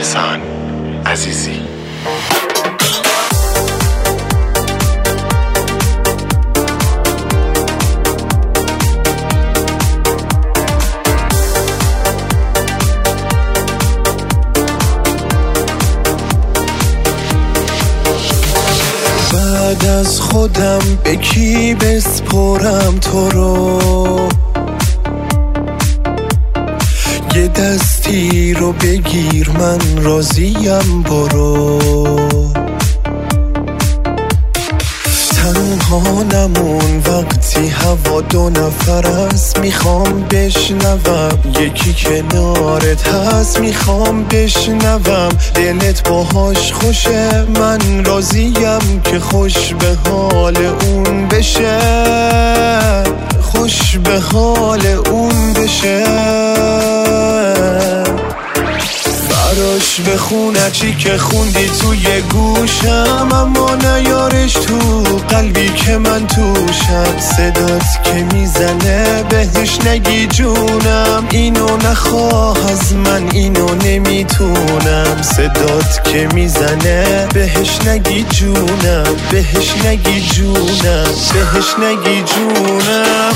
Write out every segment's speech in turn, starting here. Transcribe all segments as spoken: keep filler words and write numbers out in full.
احسان عزیزی. بعد از خودم به کی بسپرم تو رو؟ یه دستی رو بگیر من راضیم برو. تنها نمون وقتی هوا دو نفر است، میخوام بشنوم یکی کنارت هست، میخوام بشنوم دلت باهاش خوشه. من راضیم که خوش به حال اون بشه، خوش به حال اون بشه. براش بخونه چی که خوندی توی گوشم، اما نیارش تو قلبی که من توشم. صدات که میزنه بهش نگی جونم، اینو نخواه از من اینو نمیتونم. صدات که میزنه بهش نگی جونم، بهش نگی جونم، بهش نگی جونم.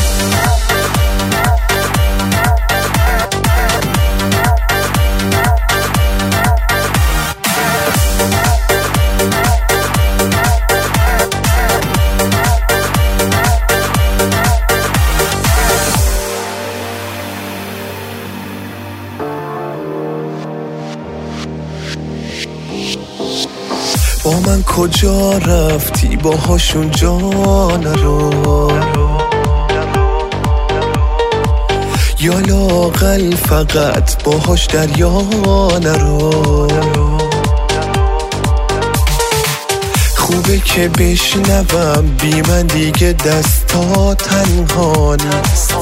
با من کجا رفتی باهاشون جا نرو؟ یا لااقل فقط باهاش دریا نرو. خوبه که بشنوم بی من دیگه دستا تنها نیست،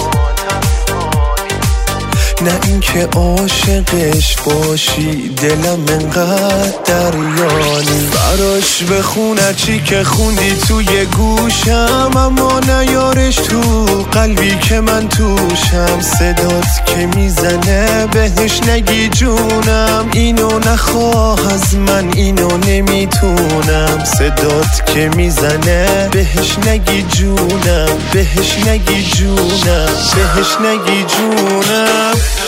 نه اینکه عاشقش باشی دلم انقدر دریانی. براش بخونه چی که خوندی توی گوشم، اما نیارش تو قلبی که من توشم. صدات که میزنه بهش نگی جونم، اینو نخواه از من اینو نمیتونم. صدات که میزنه بهش نگی جونم، بهش نگی جونم، بهش نگی جونم.